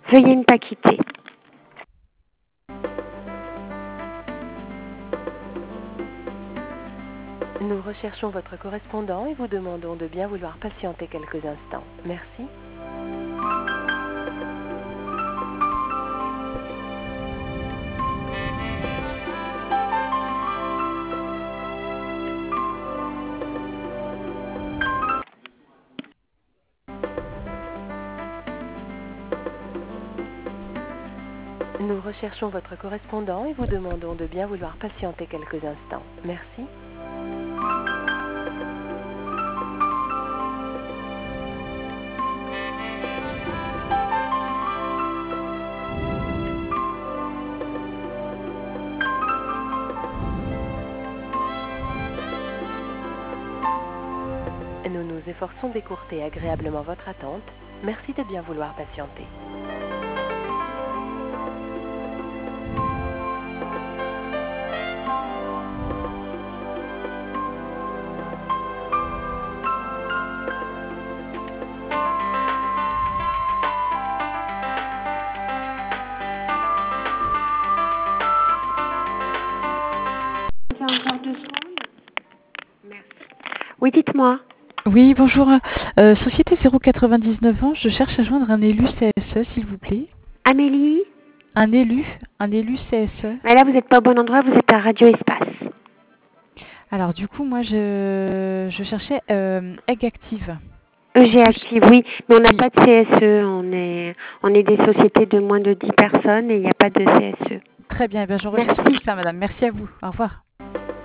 Veuillez ne pas quitter. Nous recherchons votre correspondant et vous demandons de bien vouloir patienter quelques instants. Merci. Nous recherchons votre correspondant et vous demandons de bien vouloir patienter quelques instants. Merci. Nous nous efforçons d'écourter agréablement votre attente. Merci de bien vouloir patienter. Encore 2 secondes. Merci. Oui, dites-moi. Oui, bonjour. Société 099 ans, je cherche à joindre un élu CSE, s'il vous plaît. Amélie. Un élu CSE. Mais là, vous n'êtes pas au bon endroit, vous êtes à Radio Espace. Alors, du coup, moi, je cherchais Egg Active. EG Active, oui, mais on n'a Oui. pas de CSE, on est des sociétés de moins de 10 personnes et il n'y a pas de CSE. Très bien, eh bien, j'enregistre Merci. tout ça, madame. Merci à vous. Au revoir.